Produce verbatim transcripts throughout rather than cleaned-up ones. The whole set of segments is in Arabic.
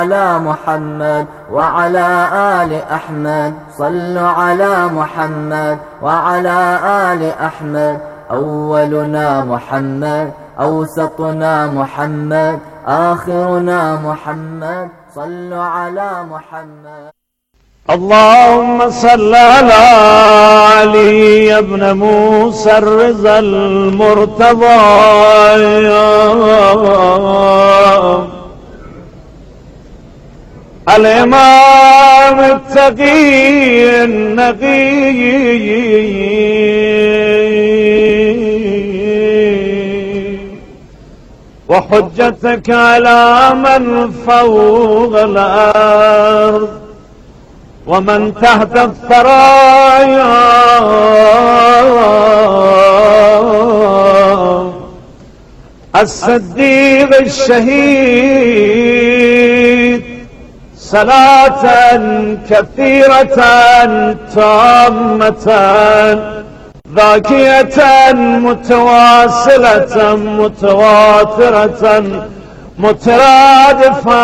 على محمد وعلى آل أحمد. صلوا على محمد وعلى آل أحمد. أولنا محمد، أوسطنا محمد، آخرنا محمد. صلوا على محمد. اللهم صل على علي ابن موسى الرضا المرتضى الإمام التقي النقي وحجتك على من فوق الأرض ومن تحت الثرايا الصديق الشهيد صلاة كثيرة تامة ذاكية متواصلة متواترة مترادفة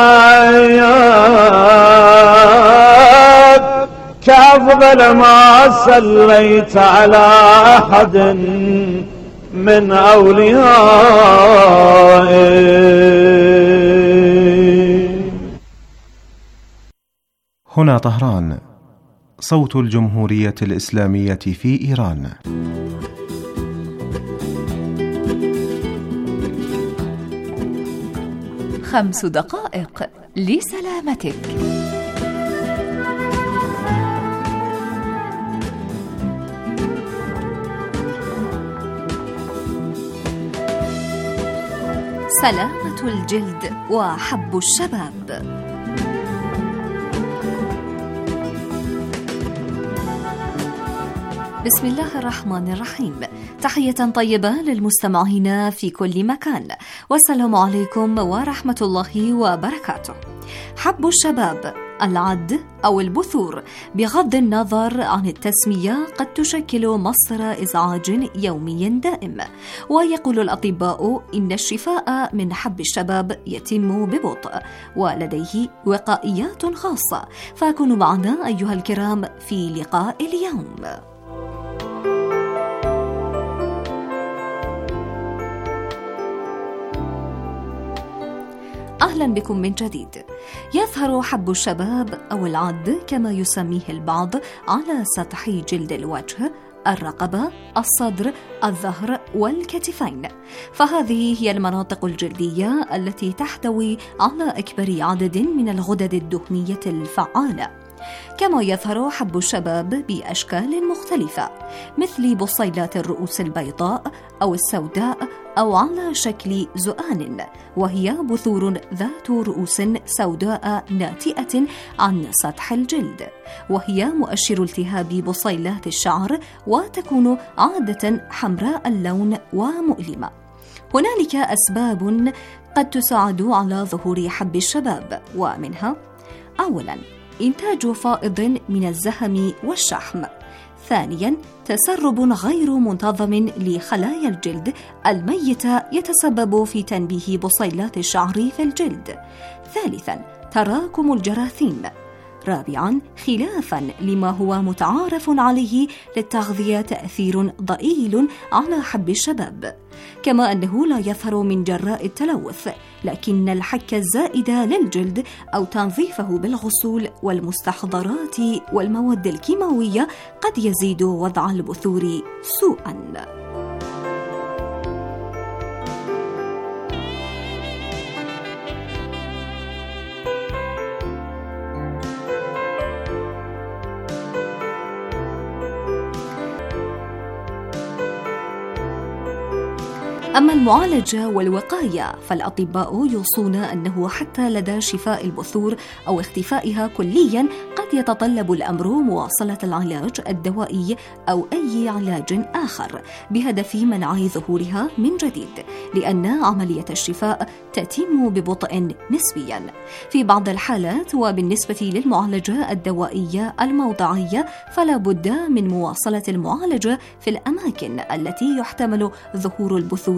كأفضل ما صليت على أحد من أوليائه. هنا طهران، صوت الجمهورية الإسلامية في إيران. خمس دقائق لسلامتك. سلامة الجلد وحب الشباب. بسم الله الرحمن الرحيم. تحية طيبة للمستمعين في كل مكان، والسلام عليكم ورحمة الله وبركاته. حب الشباب، العد أو البثور، بغض النظر عن التسمية، قد تشكل مصدر إزعاج يومي دائم. ويقول الأطباء إن الشفاء من حب الشباب يتم ببطء ولديه وقائيات خاصة. فكونوا معنا أيها الكرام في لقاء اليوم. أهلا بكم من جديد. يظهر حب الشباب أو العد كما يسميه البعض على سطح جلد الوجه، الرقبة، الصدر، الظهر والكتفين. فهذه هي المناطق الجلدية التي تحتوي على أكبر عدد من الغدد الدهنية الفعالة. كما يظهر حب الشباب بأشكال مختلفة، مثل بصيلات الرؤوس البيضاء أو السوداء، أو على شكل زؤان، وهي بثور ذات رؤوس سوداء ناتئة عن سطح الجلد، وهي مؤشر التهاب بصيلات الشعر، وتكون عادة حمراء اللون ومؤلمة. هنالك أسباب قد تساعد على ظهور حب الشباب، ومنها: أولاً، إنتاج فائض من الزهم والشحم. ثانياً، تسرب غير منتظم لخلايا الجلد الميتة يتسبب في تنبيه بصيلات الشعر في الجلد. ثالثاً، تراكم الجراثيم. رابعاً، خلافاً لما هو متعارف عليه للتغذية، تأثير ضئيل على حب الشباب. كما أنه لا يظهر من جراء التلوث، لكن الحك الزائد للجلد أو تنظيفه بالغسول والمستحضرات والمواد الكيماوية قد يزيد وضع البثور سوءاً. أما المعالجة والوقاية، فالأطباء يوصون أنه حتى لدى شفاء البثور أو اختفائها كلياً قد يتطلب الأمر مواصلة العلاج الدوائي أو أي علاج آخر بهدف منع ظهورها من جديد، لأن عملية الشفاء تتم ببطء نسبياً في بعض الحالات. وبالنسبة للمعالجة الدوائية الموضعية، فلا بد من مواصلة المعالجة في الأماكن التي يحتمل ظهور البثور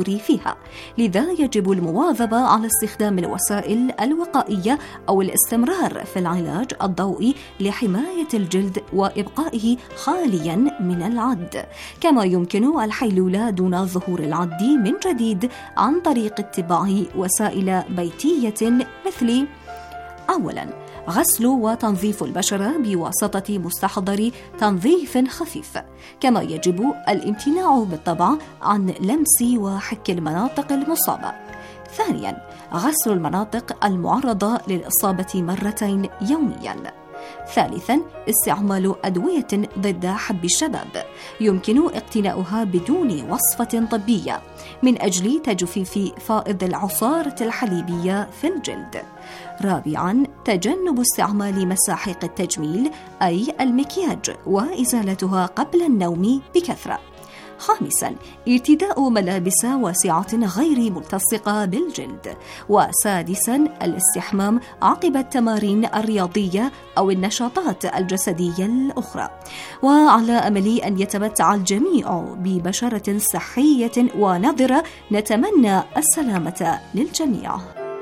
التجاري فيها، لذا يجب المواظبة على استخدام الوسائل الوقائية أو الاستمرار في العلاج الضوئي لحماية الجلد وإبقائه خاليا من العد. كما يمكن الحيلولة دون ظهور العد من جديد عن طريق اتباع وسائل بيتية مثل: أولا، غسل وتنظيف البشرة بواسطة مستحضر تنظيف خفيف، كما يجب الامتناع بالطبع عن لمس وحك المناطق المصابة. ثانيا، غسل المناطق المعرضة للإصابة مرتين يوميا. ثالثا، استعمال أدوية ضد حب الشباب يمكن اقتناؤها بدون وصفة طبية من أجل تجفيف فائض العصارة الحليبية في الجلد. رابعا، تجنب استعمال مساحيق التجميل أي المكياج وإزالتها قبل النوم بكثرة. خامسا، ارتداء ملابس واسعة غير ملتصقة بالجلد. وسادسا، الاستحمام عقب التمارين الرياضية أو النشاطات الجسدية الأخرى. وعلى أمل أن يتمتع الجميع ببشرة صحية ونضرة، نتمنى السلامة للجميع.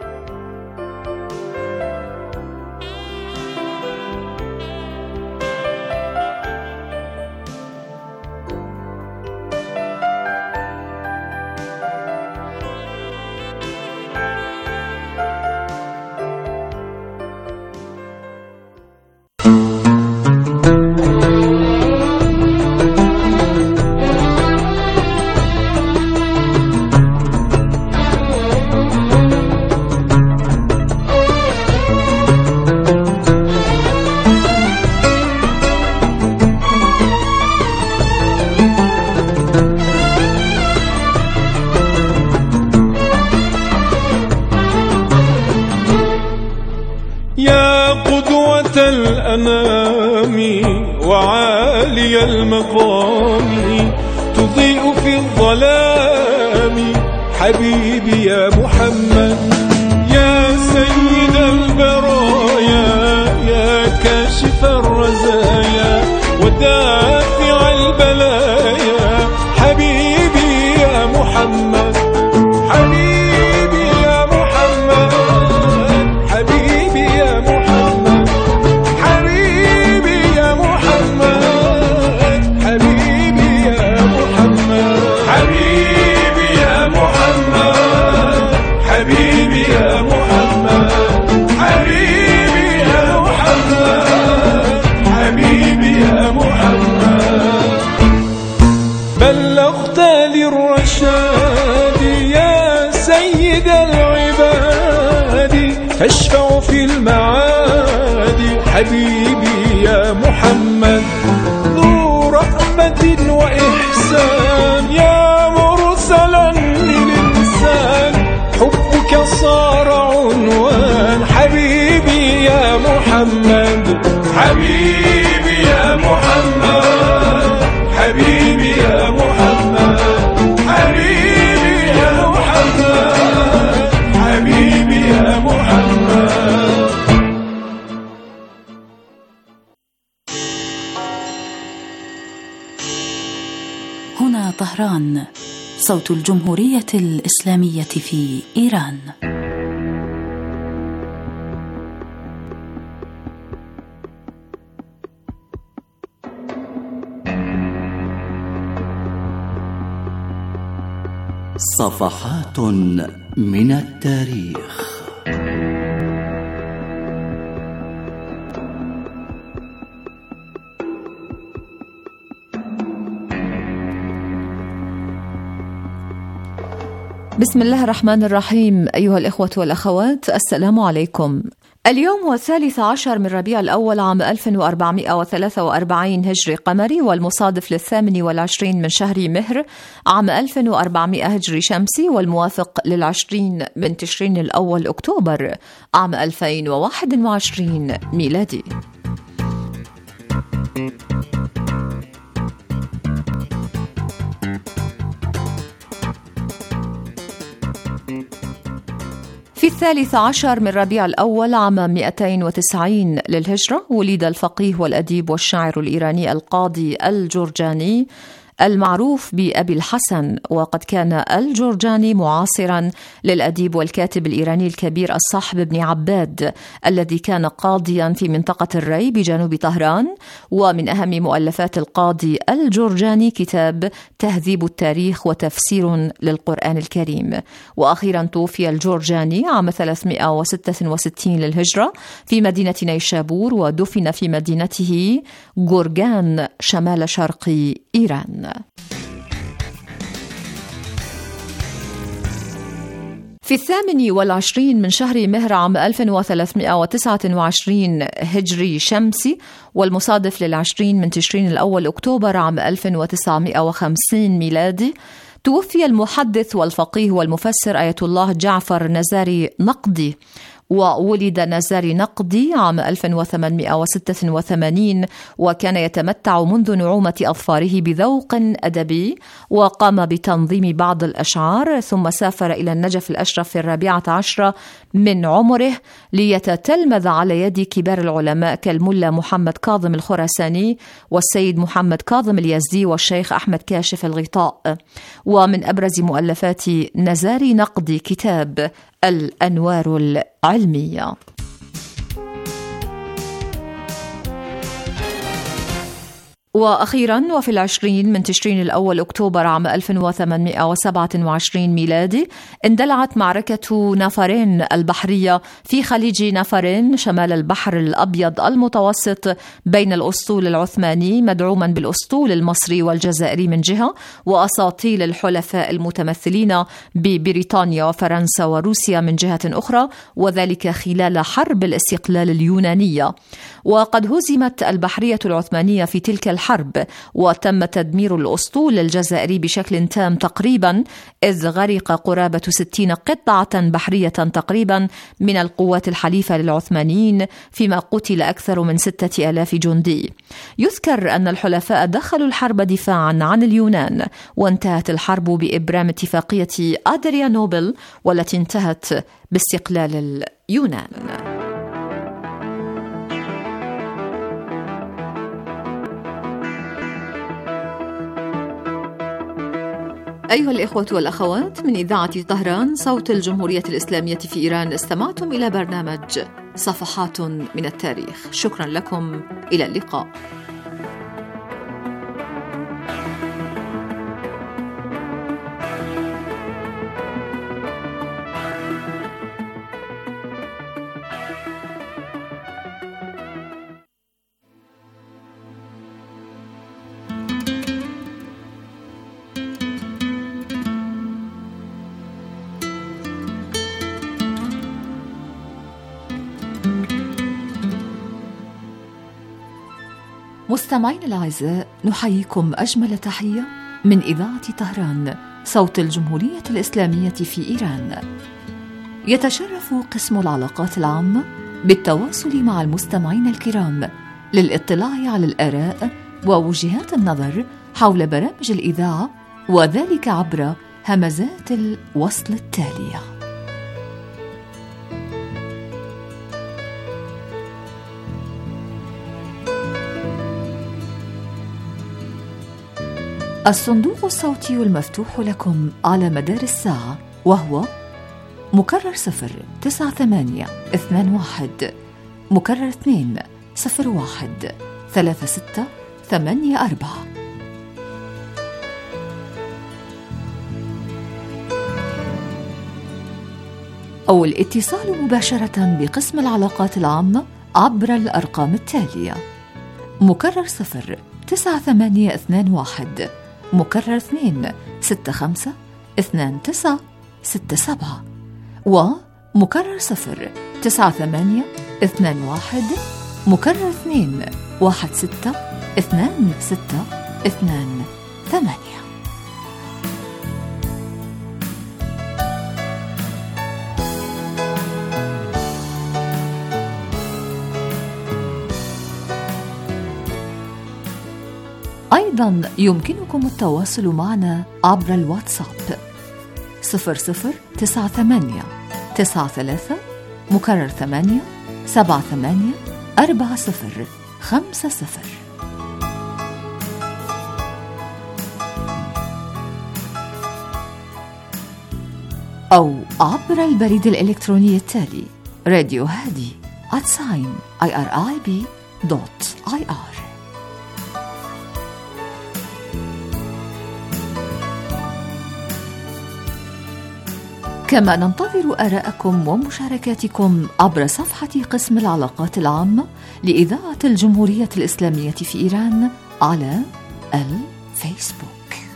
الأنام وعالي المقام تضيء في الظلام، حبيبي يا محمد يا سيد البرايا، يا كاشف الرزايا ودافع البلايا، حبيبي يا محمد، حبيبي يا محمد، حبيبي يا محمد، حبيبي يا محمد، حبيبي يا محمد، حبيبي يا محمد، حبيبي يا محمد، حبيبي يا محمد، حبيبي يا محمد. بلغت للرشاد يا سيد العباد، تشفع في المعاد، حبيبي يا محمد، ذو رحمة وإحسان، يا مرسلا للإنسان، حبك صار عنوان، حبيبي يا محمد، حبيبي يا محمد، حبيبي يا محمد، حبيبي يا محمد، حبيبي يا محمد. هنا طهران، صوت الجمهورية الإسلامية في إيران. صفحات من التاريخ. بسم الله الرحمن الرحيم. أيها الإخوة والأخوات، السلام عليكم. اليوم هو الثالث عشر من ربيع الأول عام ألف وأربعمائة وثلاثة وأربعين هجري قمري، والمصادف للثامن والعشرين من شهر مهر عام ألف وأربعمائة هجري شمسي، والموافق للعشرين من تشرين الأول أكتوبر عام ألفين وواحد وعشرين ميلادي. في الثالث عشر من ربيع الأول عام مئتين وتسعين للهجرة ولد الفقيه والأديب والشاعر الإيراني القاضي الجرجاني المعروف بأبي الحسن، وقد كان الجرجاني معاصرا للأديب والكاتب الإيراني الكبير الصاحب بن عباد الذي كان قاضيا في منطقة الري بجنوب طهران. ومن أهم مؤلفات القاضي الجرجاني كتاب تهذيب التاريخ وتفسير للقرآن الكريم. وأخيرا توفي الجرجاني عام ثلاثمائة وستة وستين للهجرة في مدينة نيشابور، ودفن في مدينته جورجان شمال شرق إيران. في الثامن والعشرين من شهر مهر عام ألف وثلاثمائة وتسعة وعشرين هجري شمسي، والمصادف للعشرين من تشرين الأول أكتوبر عام ألف وتسعمائة وخمسين ميلادي، توفي المحدث والفقيه والمفسر آية الله جعفر نزاري نقدي. وولد نزاري نقدي عام ألف وثمانمائة وستة وثمانين، وكان يتمتع منذ نعومة أظفاره بذوق أدبي، وقام بتنظيم بعض الأشعار، ثم سافر إلى النجف الأشرف في الرابعة عشرة من عمره ليتتلمذ على يد كبار العلماء كالملا محمد كاظم الخراساني والسيد محمد كاظم اليزدي والشيخ أحمد كاشف الغطاء. ومن أبرز مؤلفات نزاري نقدي كتاب الأنوار العلمية. وأخيرا وفي العشرين من تشرين الأول أكتوبر عام ألف وثمانمائة وسبعة وعشرين ميلادي، اندلعت معركة نافارين البحرية في خليج نافارين شمال البحر الأبيض المتوسط بين الأسطول العثماني مدعوما بالأسطول المصري والجزائري من جهة، وأساطيل الحلفاء المتمثلين ببريطانيا وفرنسا وروسيا من جهة أخرى، وذلك خلال حرب الاستقلال اليونانية. وقد هزمت البحرية العثمانية في تلك الحرب، وتم تدمير الأسطول الجزائري بشكل تام تقريبا، إذ غرق قرابة ستين قطعة بحرية تقريبا من القوات الحليفة للعثمانيين، فيما قتل أكثر من ستة آلاف جندي. يذكر أن الحلفاء دخلوا الحرب دفاعا عن اليونان، وانتهت الحرب بإبرام اتفاقية أدريانوبل، والتي انتهت باستقلال اليونان. أيها الإخوة والأخوات، من إذاعة طهران صوت الجمهورية الإسلامية في إيران، استمعتم إلى برنامج صفحات من التاريخ. شكرا لكم، إلى اللقاء. مستمعين الأعزاء، نحييكم أجمل تحية من إذاعة طهران صوت الجمهورية الإسلامية في إيران. يتشرف قسم العلاقات العامة بالتواصل مع المستمعين الكرام للاطلاع على الآراء ووجهات النظر حول برامج الإذاعة، وذلك عبر همزات الوصل التالية. الصندوق الصوتي المفتوح لكم على مدار الساعة، وهو مكرر صفر تسعة ثمانية اثنان واحد، مكرر اثنين صفر واحد ثلاثة ستة ثمانية أربعة. أو الاتصال مباشرة بقسم العلاقات العامة عبر الأرقام التالية: مكرر صفر تسعة ثمانية اثنان واحد، مكرر اثنين ستة خمسة اثنان تسعة ستة سبعة، ومكرر صفر تسعة ثمانية اثنان واحد، مكرر اثنين واحد ستة اثنان ستة اثنان ثمانية. أيضا يمكنكم التواصل معنا عبر الواتساب صفر صفر تسعة ثمانية تسعة ثلاثة مكرر ثمانية سبعة ثمانية أربعة صفر خمسة صفر. أو عبر البريد الإلكتروني التالي راديو هادي at sign irib دوت آي آر. كما ننتظر آراءكم ومشاركاتكم عبر صفحة قسم العلاقات العامة لإذاعة الجمهورية الإسلامية في إيران على الفيسبوك.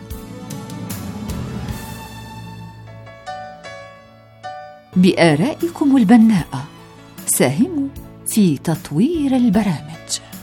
بآرائكم البناءة ساهموا في تطوير البرامج.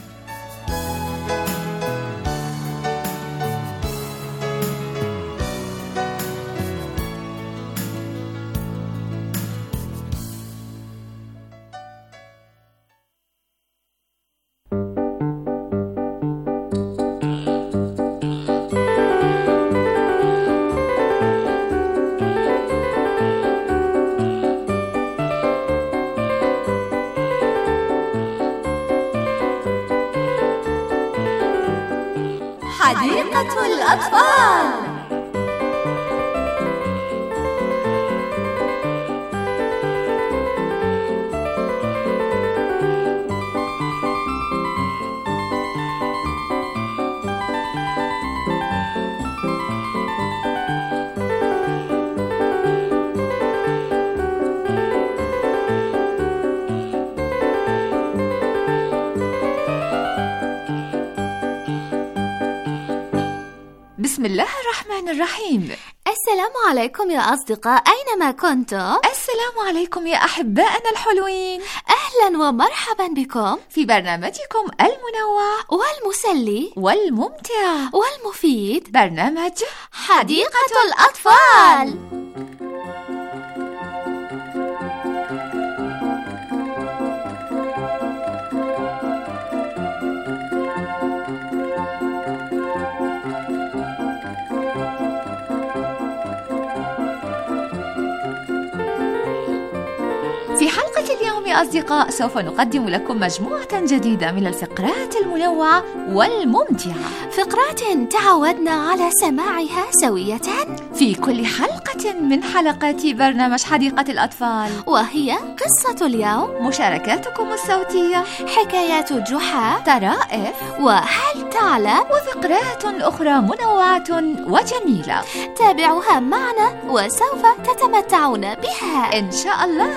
حديقة الأطفال. بسم الله الرحمن الرحيم. السلام عليكم يا أصدقاء أينما كنتم. السلام عليكم يا أحبائنا الحلوين. أهلا ومرحبا بكم في برنامجكم المنوع والمسلي والممتع والمفيد، برنامج حديقة الأطفال. في حلقة اليوم يا أصدقاء سوف نقدم لكم مجموعة جديدة من الفقرات المنوعة والممتعة، فقرات تعودنا على سماعها سوية في كل حلقة من حلقات برنامج حديقة الأطفال، وهي قصة اليوم، مشاركاتكم الصوتية، حكايات جحا، طرائف، وهل تعلم، وفقرات أخرى منوعة وجميلة. تابعوها معنا وسوف تتمتعون بها إن شاء الله.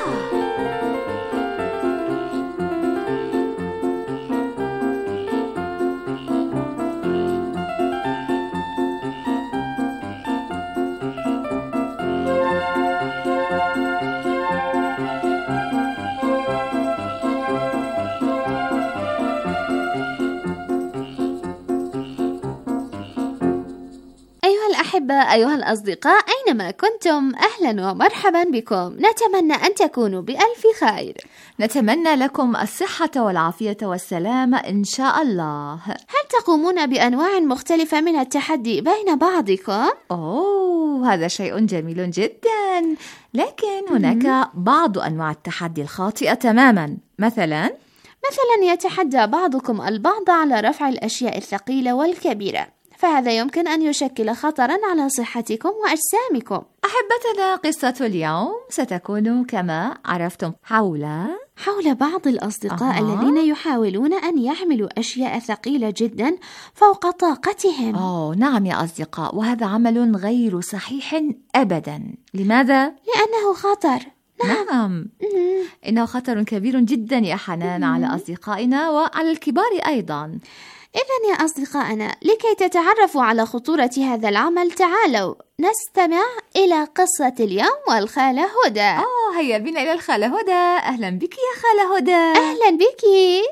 أحبة أيها الأصدقاء أينما كنتم، أهلا ومرحبا بكم. نتمنى أن تكونوا بألف خير. نتمنى لكم الصحة والعافية والسلامة إن شاء الله. هل تقومون بأنواع مختلفة من التحدي بين بعضكم؟ أوه، هذا شيء جميل جدا، لكن هناك بعض أنواع التحدي الخاطئة تماما. مثلا مثلا يتحدى بعضكم البعض على رفع الأشياء الثقيلة والكبيرة، فهذا يمكن أن يشكل خطراً على صحتكم وأجسامكم. أحبتنا، قصة اليوم ستكون كما عرفتم حول حول بعض الأصدقاء أه. الذين يحاولون أن يحملوا أشياء ثقيلة جداً فوق طاقتهم. أوه نعم يا أصدقاء، وهذا عمل غير صحيح أبداً. لماذا؟ لأنه خطر. نعم, نعم. إنه خطر كبير جدا يا حنان على أصدقائنا وعلى الكبار أيضاً. إذن يا أصدقائنا، لكي تتعرفوا على خطورة هذا العمل تعالوا نستمع إلى قصة اليوم والخالة هدى. آه هيا بنا إلى الخالة هدى. أهلا بك يا خالة هدى. أهلا بك.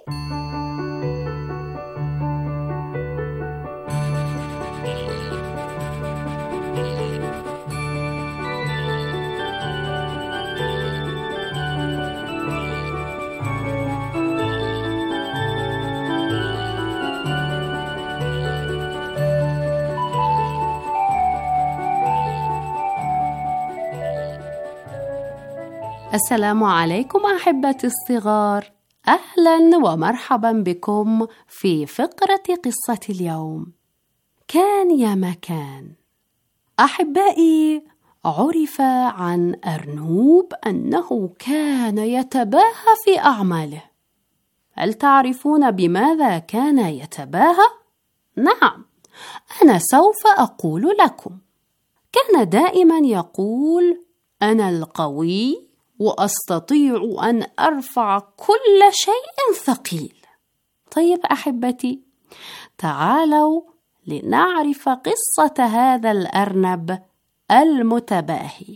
السلام عليكم أحبتي الصغار، أهلا ومرحبا بكم في فقرة قصة اليوم. كان يا مكان. أحبائي، عرف عن أرنوب أنه كان يتباهى في أعماله. هل تعرفون بماذا كان يتباهى؟ نعم، أنا سوف أقول لكم. كان دائما يقول: أنا القوي وأستطيع أن أرفع كل شيء ثقيل. طيب أحبتي، تعالوا لنعرف قصة هذا الأرنب المتباهي.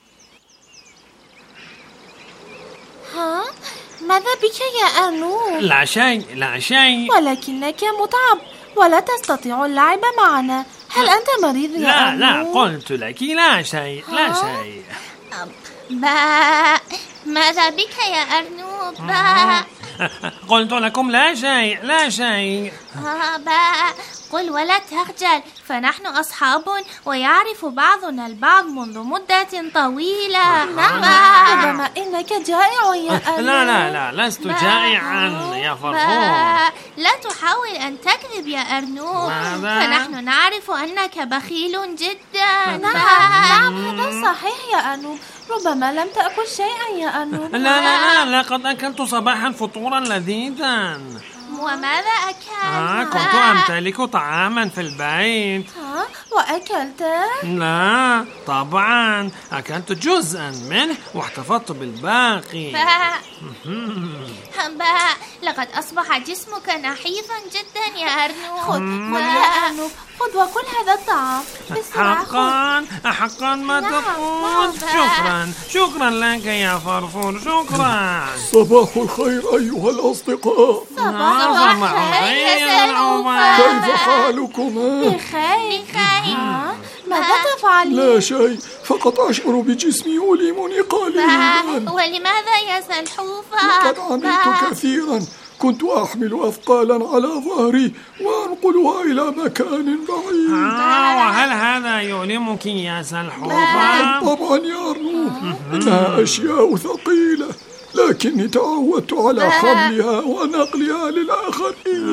ها؟ ماذا بك يا أرنوب؟ لا شيء لا شيء. ولكنك متعب ولا تستطيع اللعب معنا. هل أنت مريض يا لا أرنوب؟ لا قلت لك لا شيء لا شيء. با ماذا بك يا أرنوب؟ با قلت لكم لا شيء لا شيء. با قل ولا تخجل، فنحن أصحاب ويعرف بعضنا البعض منذ مدة طويلة. ربما إنك جائع يا أرنوب. لا لا لا لست جائعا يا فرفور. لا تحاول أن تكذب يا أرنوب، فنحن نعرف أنك بخيل جدا. نعم نعم هذا صحيح يا أرنوب، ربما لم تأكل شيئا يا أرنوب. لا لا لا لقد أكلت صباحا فطورا لذيذا. وماذا أكلت؟ آه كنت أمتلك طعاما في البيت. ها؟ وأكلته؟ لا طبعا، أكلت جزءا منه واحتفظت بالباقي. با لقد أصبح جسمك نحيفا جدا يا أرنوب. خذ خذ يا أرنوب، خذ وكل هذا الطعام بسرعة. حقا حقا ما تقول. شكرا شكرا لك يا فرفور، شكرا. صباح الخير أيها الأصدقاء. صباح الخير يا سلحوفة. كيف حالكما؟ بخير. ماذا تفعل؟ لا شيء، فقط أشعر بجسمي يؤلمني قليلا. ولماذا يا سلحوفة؟ لقد عملت كثيرا، كنت أحمل أثقالا على ظهري وأنقلها إلى مكان بعيد. آه وهل هذا يؤلمك يا سلحوفة؟ طبعا يا أرنوب، إنها أشياء ثقيلة، لكني تعودت على حملها ونقلها للآخرين.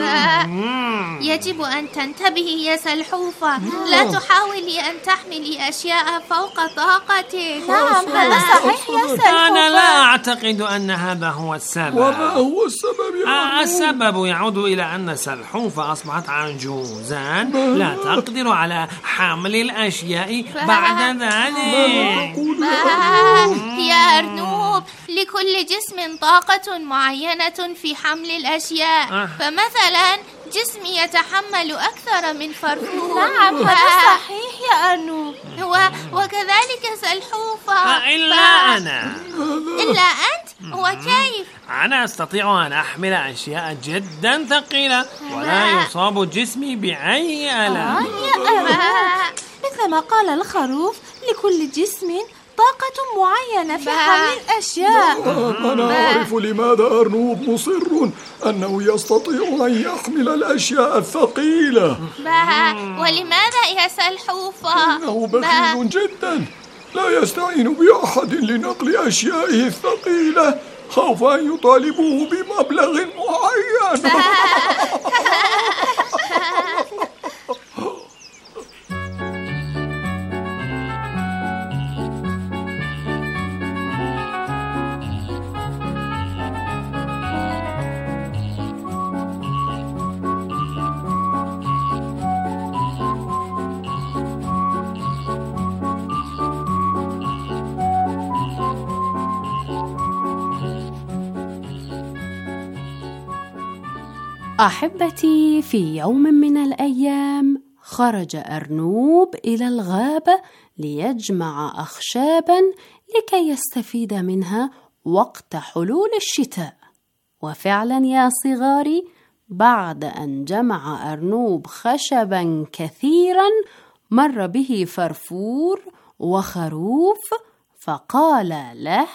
يجب أن تنتبهي يا سلحوفة، لا تحاولي أن تحملي أشياء فوق طاقتك. نعم هذا صحيح يا سلحوفة. أنا لا أعتقد أن هذا هو السبب. وما هو السبب يا آه السبب يعود إلى أن سلحوفة أصبحت عجوزا لا تقدر على حمل الأشياء بعد ذلك. يا أرنوب، لكل جسم طاقة معينة في حمل الأشياء. آه. فمثلا جسمي يتحمل أكثر من فرفور. نعم هذا صحيح يا أرنوب. و... وكذلك سلحوفة. آه إلا أنا. إلا أنت؟ وكيف؟ أنا أستطيع أن أحمل أشياء جدا ثقيلة ولا يصاب جسمي بأي ألم. آه يا أرنوب، مثلما قال الخروف: لكل جسم طاقة معينة في حمل الأشياء. أنا أعرف لماذا أرنوب مصر أنه يستطيع أن يحمل الأشياء الثقيلة. ولماذا يا سلحوفة؟ إنه بخيل جدا، لا يستعين بأحد لنقل أشيائه الثقيلة خوف أن يطالبوه بمبلغ معين. أحبتي، في يوم من الأيام خرج أرنوب إلى الغابة ليجمع أخشابا لكي يستفيد منها وقت حلول الشتاء. وفعلا يا صغاري، بعد أن جمع أرنوب خشبا كثيرا مر به فرفور وخروف فقال له: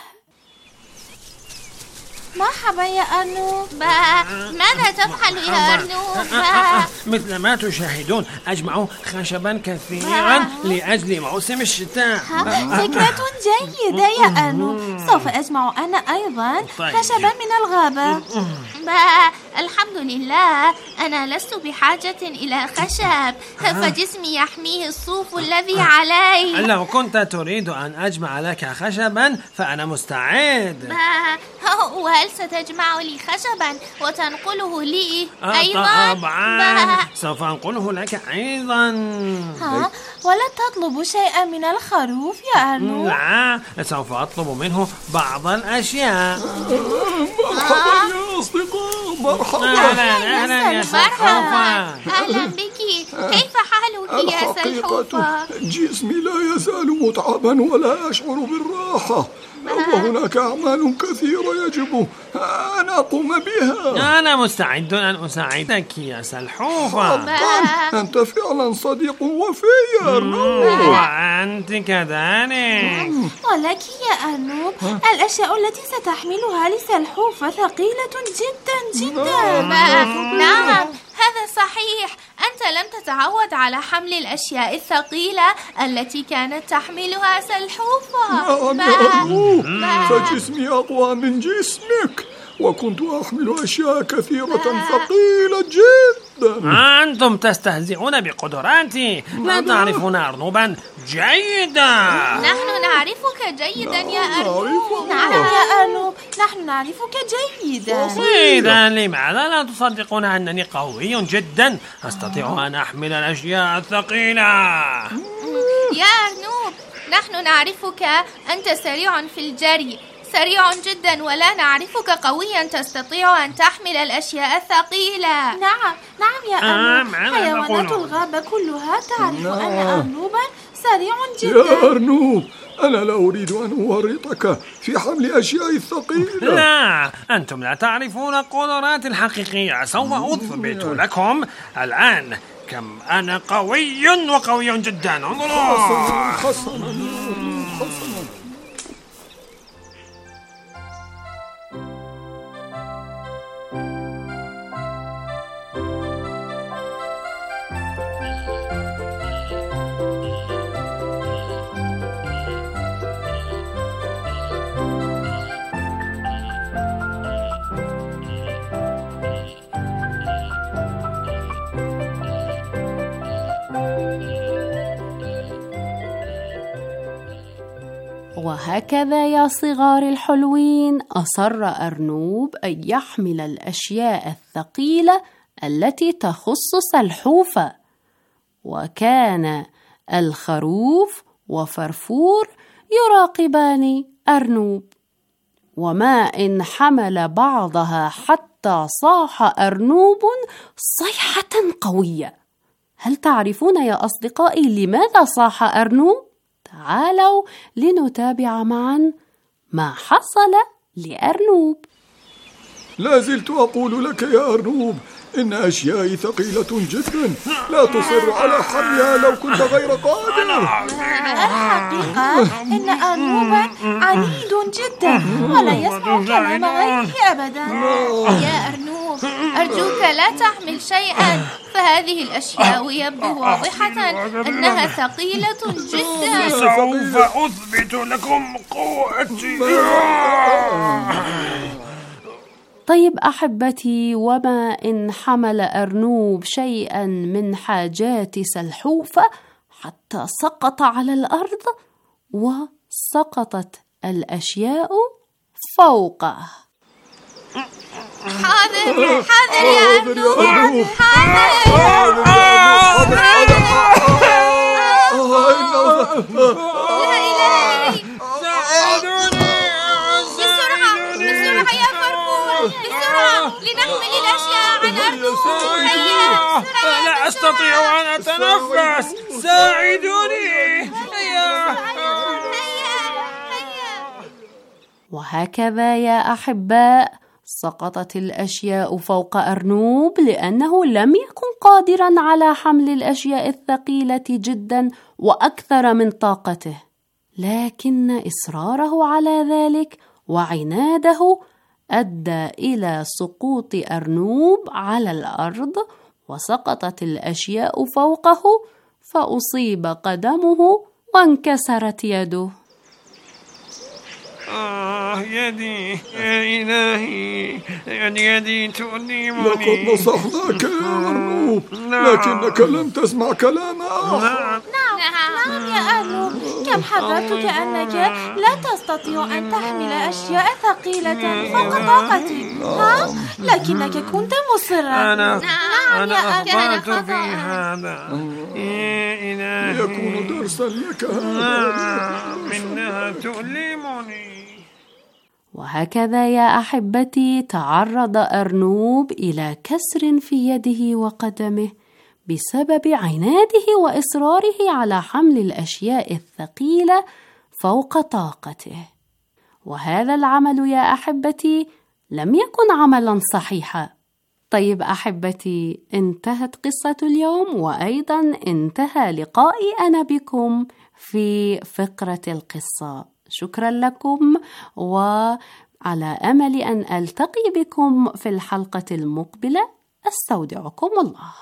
مرحبا يا أرنوب. ماذا تفعل يا أرنوب؟ مثل ما تشاهدون أجمع خشبا كثيرا لأجل موسم الشتاء. فكرة جيدة يا أرنوب، سوف أجمع أنا أيضا خشبا من الغابة. الحمد لله، أنا لست بحاجة إلى خشب، فجسمي يحميه الصوف الذي علي. لو كنت تريد أن أجمع لك خشبا فأنا مستعد. وهل ستجمع لي خشبا وتنقله لي أيضا؟ طبعا سوف أنقله لك أيضا. ها؟ ولا تطلب شيئا من الخروف يا أرنوب؟ لا، سوف أطلب منه بعض الأشياء. مرحبا يا أصدقاء، مرحبا. أهلا يا سلحوفة. أهلا بك، كيف حالك يا سلحوفة؟ جسمي لا يزال متعبا ولا أشعر بالراحة، وهناك أعمال كثيرة يجب أن أقوم بها. أنا مستعد أن أساعدك يا سلحوفة. أنت فعلا صديق وفي يا أرنوب. وأنت كذلك. ولك يا أرنوب الأشياء التي ستحملها لسلحوفة ثقيلة جدا جدا. نعم، هذا صحيح. أنت لم تتعود على حمل الأشياء الثقيلة التي كانت تحملها سلحوفة. نعم يا أرنوب، فجسمي أقوى من جسمك، وكنت أحمل أشياء كثيرة ثقيلة جدا. أنتم تستهزئون بقدراتي، لا تعرفون أرنوبا جيدا. نحن نعرفك جيدا يا أرنوب. نعم يا أرنوب، نحن نعرفك جيدا. إذا لماذا لا تصدقون أنني قوي جدا أستطيع أن أحمل الأشياء الثقيلة؟ يا أرنوب، نحن نعرفك أنت سريع في الجري، سريع جدا، ولا نعرفك قويا تستطيع أن تحمل الأشياء الثقيلة. نعم نعم يا أرنوب، حيوانات الغابة كلها تعرف أن أرنوبا سريع جدا. يا أرنوب، أنا لا أريد أن أورطك في حمل أشياء ثقيلة. لا، أنتم لا تعرفون قدراتي الحقيقية. سوف أثبت لكم الآن كم أنا قوي وقوي جدا. انظروا. حسنا حسنا حسنا. وهكذا يا صغار الحلوين أصر أرنوب أن يحمل الأشياء الثقيلة التي تخص سلحوفة. وكان الخروف وفرفور يراقبان أرنوب، وما إن حمل بعضها حتى صاح أرنوب صيحة قوية. هل تعرفون يا أصدقائي لماذا صاح أرنوب؟ تعالوا لنتابع معا ما حصل لأرنوب. لا زلت أقول لك يا أرنوب إن أشيائي ثقيلة جدا، لا تصر على حملها لو كنت غير قادر. الحقيقة إن أرنوبا عنيد جدا ولا يسمع كلام غيره أبدا. يا أرنوب، أرجوك لا تحمل شيئا، فهذه الأشياء يبدو واضحة أنها ثقيلة جدا. سوف أثبت لكم قوتي. طيب أحبتي، وما إن حمل أرنوب شيئا من حاجات سلحوفة حتى سقط على الأرض، وسقطت الأشياء فوقه. حاذر حاذر يا أرنوب، حاذر. لا إلهي، ساعدوني، بسرعة بسرعة يا فرفور، بسرعة لنحمل الأشياء عن أرنوب. هيا، لا أستطيع أن أتنفس، ساعدوني. هيا. وهكذا يا أحباء سقطت الأشياء فوق أرنوب، لأنه لم يكن قادرا على حمل الأشياء الثقيلة جدا وأكثر من طاقته، لكن إصراره على ذلك وعناده أدى إلى سقوط أرنوب على الأرض، وسقطت الأشياء فوقه، فأصيب قدمه وانكسرت يده. آه يدي يا إلهي، يدي يدي تؤلمني. لقد نصحناك يا أرنوب، لكنك لم تسمع كلامنا. نعم نعم يا أرنوب، كم حذرتك أنك لا تستطيع أن تحمل أشياء ثقيلة فوق طاقتك، ها؟ لكنك كنت مصرا. أنا نعم أنا يا أخطأت في هذا يا إلهي، يكون درسا لك هذا، إنها تؤلمني. وهكذا يا أحبتي تعرض أرنوب إلى كسر في يده وقدمه بسبب عناده وإصراره على حمل الأشياء الثقيلة فوق طاقته. وهذا العمل يا أحبتي لم يكن عملا صحيحا. طيب أحبتي، انتهت قصة اليوم، وأيضا انتهى لقائي أنا بكم في فقرة القصة. شكرا لكم، وعلى أمل أن ألتقي بكم في الحلقة المقبلة. أستودعكم الله.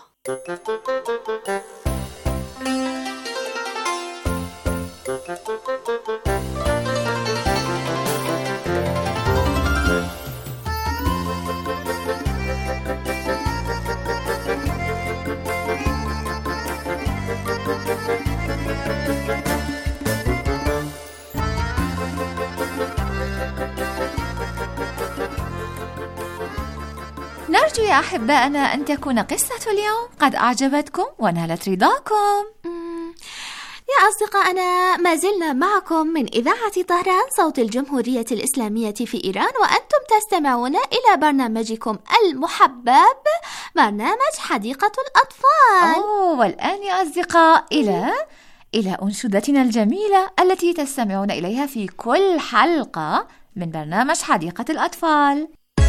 نرجو يا أحبائنا أن تكون قصة اليوم قد أعجبتكم ونالت رضاكم. يا أصدقائنا، ما زلنا معكم من إذاعة طهران صوت الجمهورية الإسلامية في إيران، وأنتم تستمعون إلى برنامجكم المحبب، برنامج حديقة الأطفال. أوه، والآن يا أصدقاء إلى إلى أنشودتنا الجميلة التي تستمعون إليها في كل حلقة من برنامج حديقة الأطفال.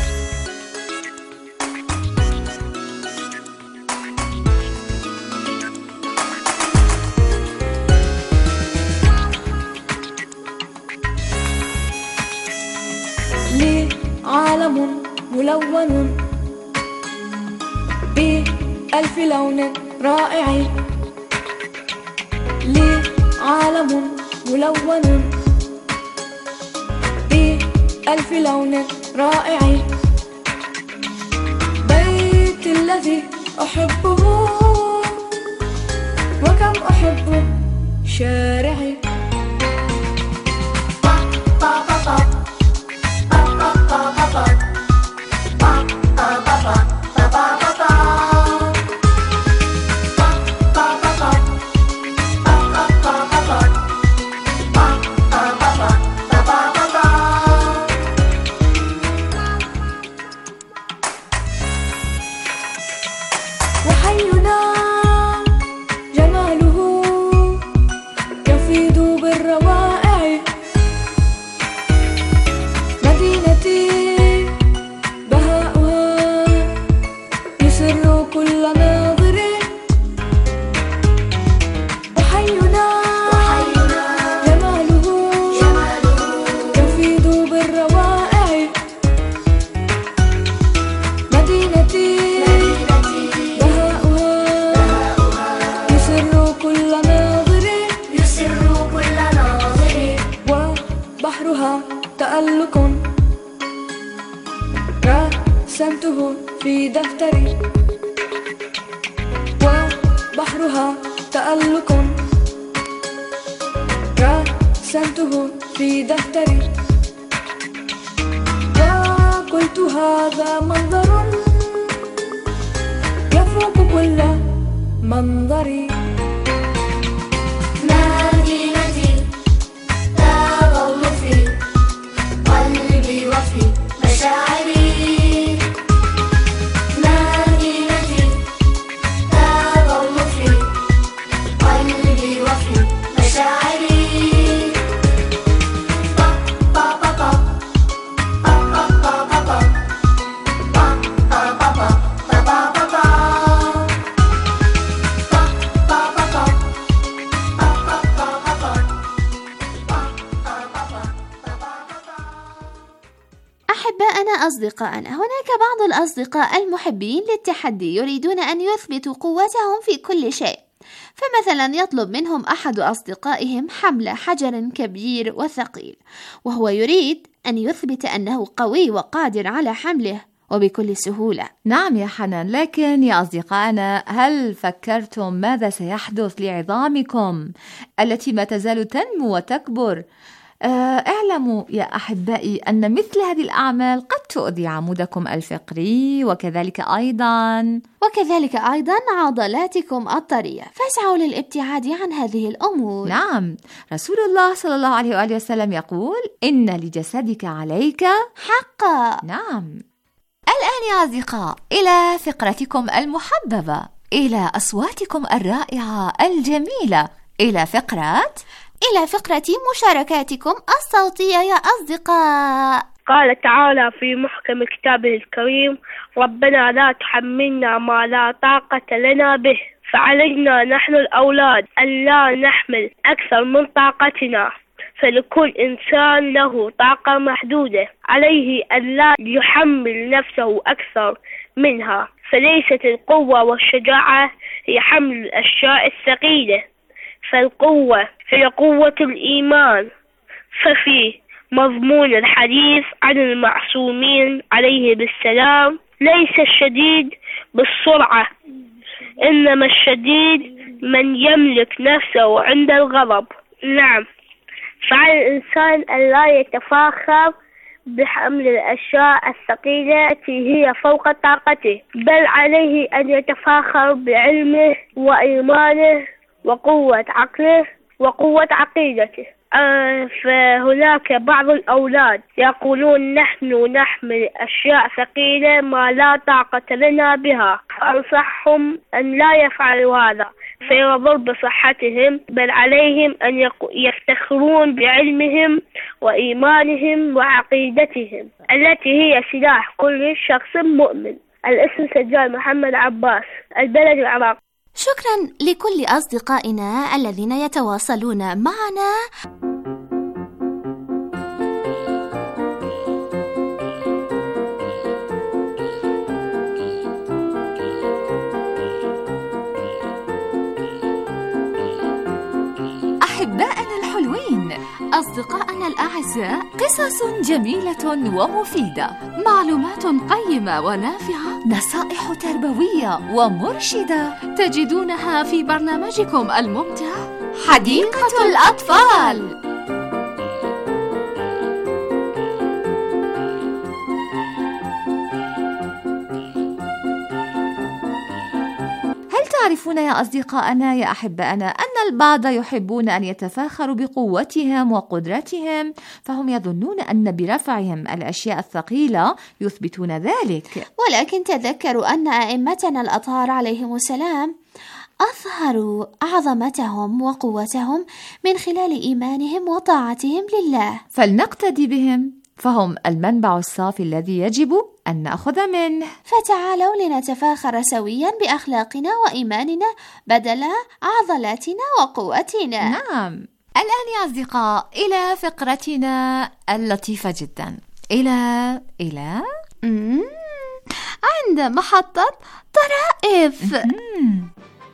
لي عالم ملون بألف لون رائع، لي عالم ملون بألف لون رائع، بيت الذي أحبه وكم أحب شارعي. وحينا جماله يفيض بالروائع، مدينتي بهاؤها يسر كل ناظر. وحينا جماله يفيض بالروائع، مدينتي تألق رسمته في دفتري، وبحرها تألق رسمته في دفتري، وقلت هذا منظر يفوق كل منظري. مدينتي تظل في قلبي وفي مشاعري، مدينتي تظل في قلبي وفي مشاعري. أحباءنا أصدقائنا، هناك بعض الأصدقاء المحبين للتحدي يريدون أن يثبتوا قوتهم في كل شيء، فمثلا يطلب منهم أحد أصدقائهم حمل حجر كبير وثقيل، وهو يريد أن يثبت أنه قوي وقادر على حمله وبكل سهولة. نعم يا حنان، لكن يا أصدقائنا، هل فكرتم ماذا سيحدث لعظامكم التي ما تزال تنمو وتكبر؟ آه، اعلموا يا أحبائي أن مثل هذه الأعمال قد تؤذي عمودكم الفقري وكذلك أيضا وكذلك أيضا عضلاتكم الطرية، فاسعوا للابتعاد عن هذه الأمور. نعم، رسول الله صلى الله عليه وآله وسلم يقول: إن لجسدك عليك حقا. نعم. الآن يا أصدقاء إلى فقرتكم المحببة، إلى أصواتكم الرائعة الجميلة، إلى فقرة إلى فقرة مشاركاتكم الصوتية يا أصدقاء. قال تعالى في محكم كتابه الكريم: ربنا لا تحملنا ما لا طاقة لنا به، فعلينا نحن الأولاد أن لا نحمل أكثر من طاقتنا، فلكل إنسان له طاقة محدودة، عليه أن لا يحمل نفسه أكثر منها، فليست القوة والشجاعة هي حمل الأشياء الثقيلة، فالقوة هي قوة الإيمان. ففي مضمون الحديث عن المعصومين عليه بالسلام: ليس الشديد بالسرعة، إنما الشديد من يملك نفسه عند الغضب. نعم، فعلى الإنسان أن لا يتفاخر بحمل الأشياء الثقيلة التي هي فوق طاقته، بل عليه أن يتفاخر بعلمه وإيمانه وقوة عقله وقوة عقيدته. آه فهناك بعض الأولاد يقولون: نحن نحمل أشياء ثقيلة ما لا طاقة لنا بها، فأنصحهم أن لا يفعلوا هذا فيضر بصحتهم، بل عليهم أن يفتخرون بعلمهم وإيمانهم وعقيدتهم التي هي سلاح كل شخص مؤمن. الاسم سجال محمد عباس، البلد العراق. شكرا لكل أصدقائنا الذين يتواصلون معنا. أحبائنا الحلوين، أصدقائنا الأعزاء، قصص جميلة ومفيدة، معلومات قيمة ونافعة، نصائح تربوية ومرشدة تجدونها في برنامجكم الممتع حديقة الأطفال. تعرفون يا أصدقائنا يا أحبائنا أن البعض يحبون أن يتفاخروا بقوتهم وقدرتهم، فهم يظنون أن برفعهم الأشياء الثقيلة يثبتون ذلك. ولكن تذكروا أن أئمتنا الأطهار عليهم السلام أظهروا عظمتهم وقوتهم من خلال إيمانهم وطاعتهم لله، فلنقتدي بهم، فهم المنبع الصافي الذي يجب أن نأخذ منه. فتعالوا لنتفاخر سويا بأخلاقنا وإيماننا بدل عضلاتنا وقوتنا. نعم. الآن يا أصدقاء إلى فقرتنا اللطيفة جدا، إلى إلى مم. عند محطة طرائف. مم.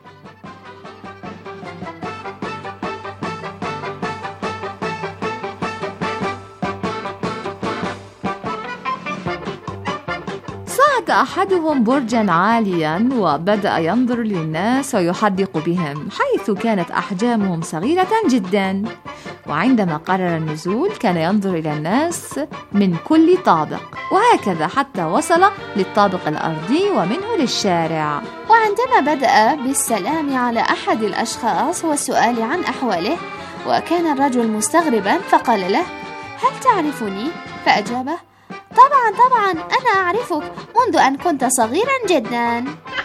صعد أحدهم برجا عاليا وبدأ ينظر للناس ويحدق بهم، حيث كانت أحجامهم صغيرة جدا، وعندما قرر النزول كان ينظر إلى الناس من كل طابق، وهكذا حتى وصل للطابق الأرضي ومنه للشارع. وعندما بدأ بالسلام على أحد الأشخاص والسؤال عن أحواله، وكان الرجل مستغربا فقال له: هل تعرفني؟ فأجابه: طبعا طبعا أنا أعرفك منذ أن كنت صغيرا جدا.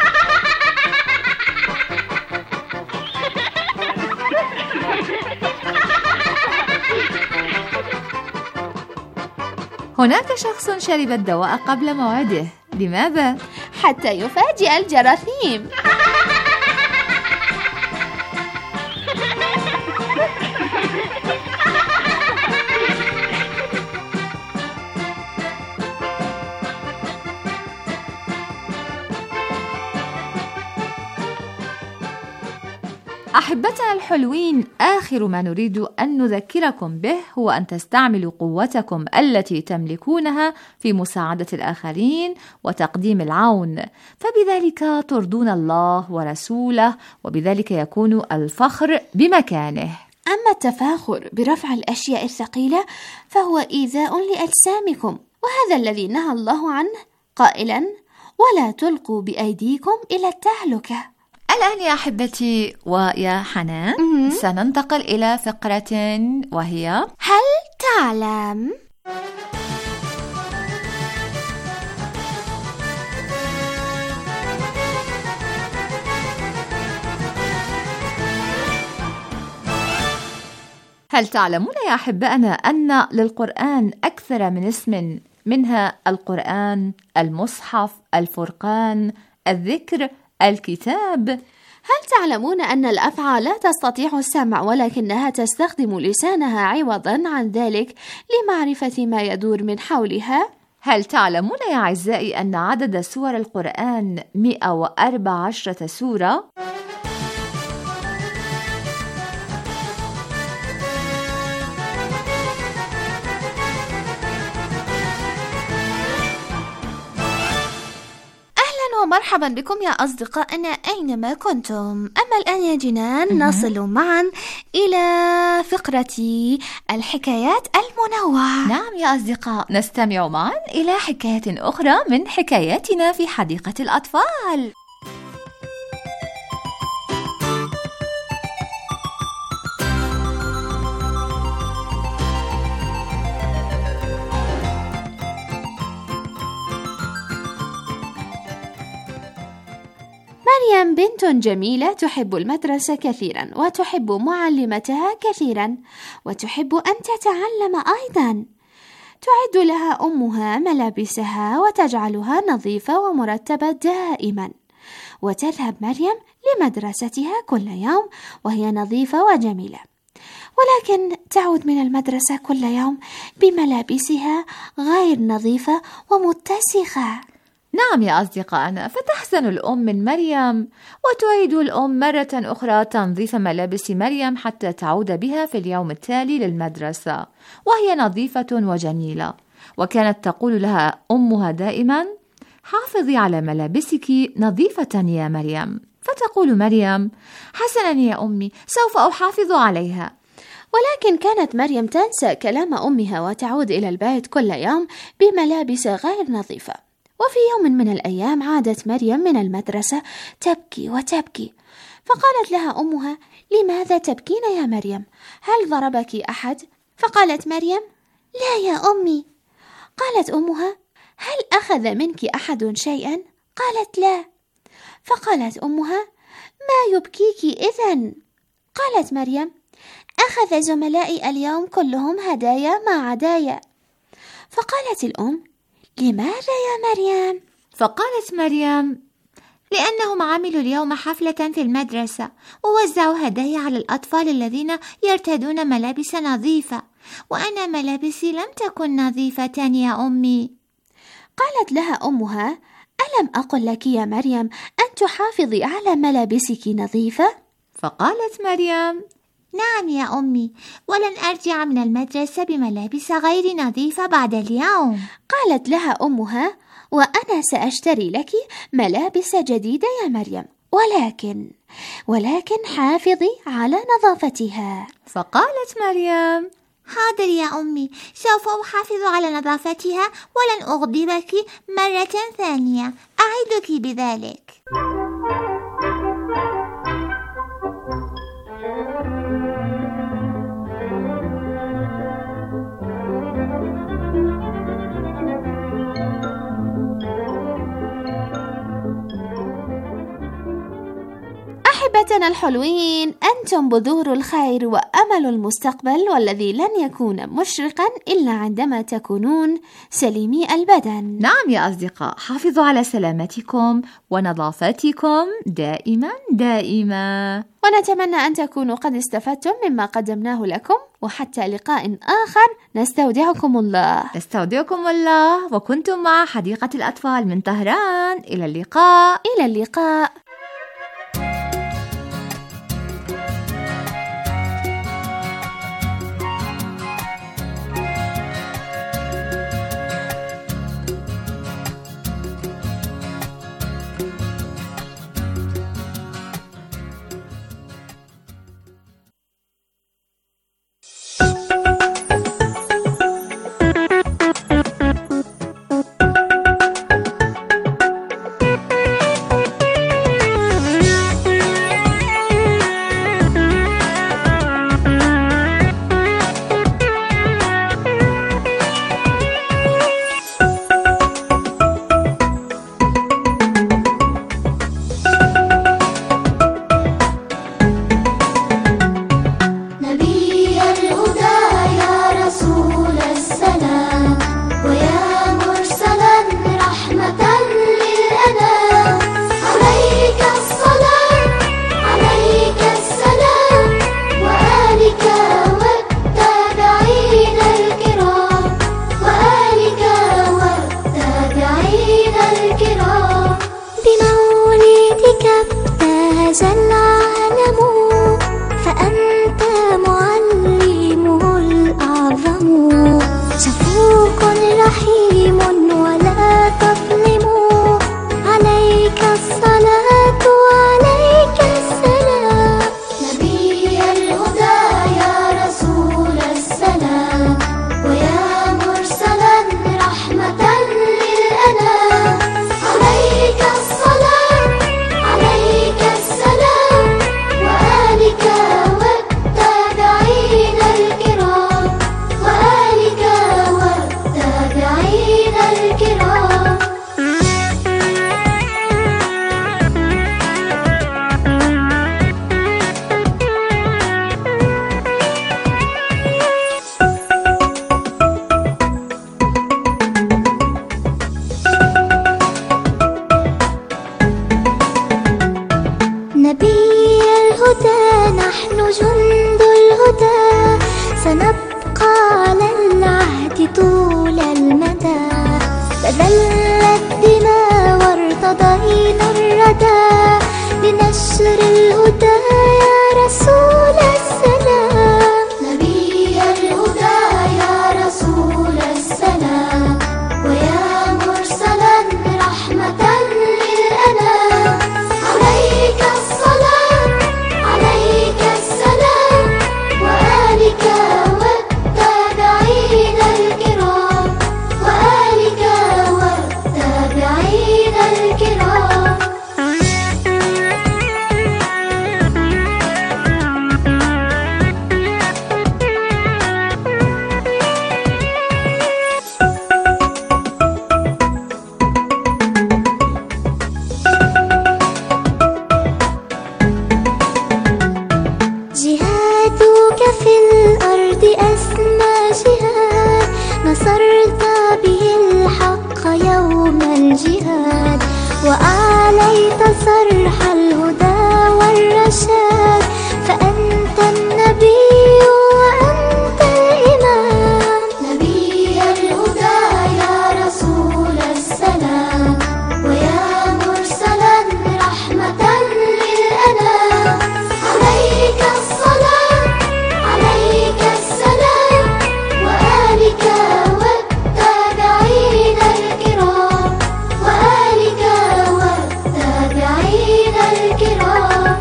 هناك شخص شرب الدواء قبل موعده، لماذا؟ حتى يفاجئ الجراثيم. أحبتنا الحلوين، آخر ما نريد أن نذكركم به هو أن تستعملوا قوتكم التي تملكونها في مساعدة الآخرين وتقديم العون، فبذلك ترضون الله ورسوله، وبذلك يكون الفخر بمكانه. أما التفاخر برفع الأشياء الثقيلة فهو إيذاء لأجسامكم، وهذا الذي نهى الله عنه قائلا: ولا تلقوا بأيديكم إلى التهلكة. الآن يا أحبتي ويا حنان سننتقل إلى فقرة وهي هل تعلم؟ هل تعلمون يا أحبائنا أن للقرآن أكثر من اسم، منها القرآن، المصحف، الفرقان، الذكر، الكتاب؟ هل تعلمون أن الأفعى لا تستطيع السمع ولكنها تستخدم لسانها عوضا عن ذلك لمعرفة ما يدور من حولها؟ هل تعلمون يا أعزائي أن عدد سور القرآن مئة وأربع عشرة سورة؟ ومرحبا بكم يا أصدقائنا أينما كنتم. أما الآن يا جنان نصل معا إلى فقرة الحكايات المنوعة. نعم يا أصدقاء، نستمع معا إلى حكاية أخرى من حكاياتنا في حديقة الأطفال. مريم بنت جميلة تحب المدرسة كثيرا، وتحب معلمتها كثيرا، وتحب أن تتعلم أيضا. تعد لها أمها ملابسها وتجعلها نظيفة ومرتبة دائما، وتذهب مريم لمدرستها كل يوم وهي نظيفة وجميلة، ولكن تعود من المدرسة كل يوم بملابسها غير نظيفة ومتسخة. نعم يا أصدقائنا، فتحزن الأم من مريم، وتعيد الأم مرة أخرى تنظيف ملابس مريم حتى تعود بها في اليوم التالي للمدرسة وهي نظيفة وجميلة. وكانت تقول لها أمها دائما: حافظي على ملابسك نظيفة يا مريم. فتقول مريم: حسنا يا أمي، سوف أحافظ عليها. ولكن كانت مريم تنسى كلام أمها وتعود إلى البيت كل يوم بملابس غير نظيفة. وفي يوم من الأيام عادت مريم من المدرسة تبكي وتبكي، فقالت لها أمها: لماذا تبكين يا مريم؟ هل ضربك أحد؟ فقالت مريم: لا يا أمي. قالت أمها: هل أخذ منك أحد شيئا؟ قالت: لا. فقالت أمها: ما يبكيك إذن؟ قالت مريم: أخذ زملائي اليوم كلهم هدايا ما عدايا. فقالت الأم: لماذا يا مريم؟ فقالت مريم: لأنهم عملوا اليوم حفلة في المدرسة ووزعوا هدايا على الأطفال الذين يرتدون ملابس نظيفة، وأنا ملابسي لم تكن نظيفة يا أمي. قالت لها أمها: ألم أقل لك يا مريم أن تحافظي على ملابسك نظيفة؟ فقالت مريم: نعم يا أمي، ولن أرجع من المدرسة بملابس غير نظيفة بعد اليوم. قالت لها أمها: وأنا سأشتري لك ملابس جديدة يا مريم، ولكن ولكن حافظي على نظافتها. فقالت مريم: حاضر يا أمي، سوف أحافظ على نظافتها ولن أغضبك مرة ثانية، أعدك بذلك. أحبتنا الحلوين، أنتم بذور الخير وأمل المستقبل، والذي لن يكون مشرقا إلا عندما تكونون سليمي البدن. نعم يا أصدقاء، حافظوا على سلامتكم ونظافتكم دائما دائما، ونتمنى أن تكونوا قد استفدتم مما قدمناه لكم، وحتى لقاء آخر نستودعكم الله. نستودعكم الله، وكنتم مع حديقة الأطفال من طهران. إلى اللقاء. إلى اللقاء. طول المدى، بذلت دماء وارتضينا الردى لنشر الهدى يا رسول السلام. نبي الهدى يا رسول السلام، ويا مرسلا رحمة للأنام، عليك الصلاة عليك السلام، وآلك والتابعين الكرام، وآلك والتابعين الكرام. جهادك في الأرض أسمى جهاد، نصرت به الحق يوم الجهاد، وأعليت صرح الهدى والرشاد، فأنت النبي وأنت الإمام. نبي الهدى يا رسول السلام، ويا مرسلا رحمة للأنام، عليك الصلاة عليك السلام، وآلك والتابعين الكرام، وآلك والتابعين الكرام.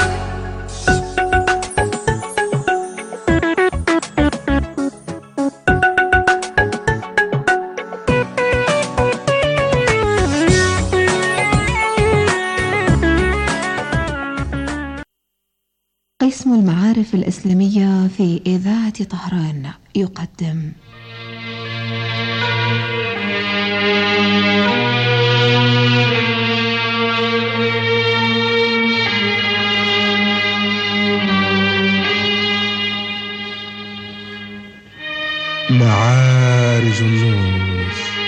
قسم المعارف الإسلامية في إذاعة طهران يقدم معارج النور.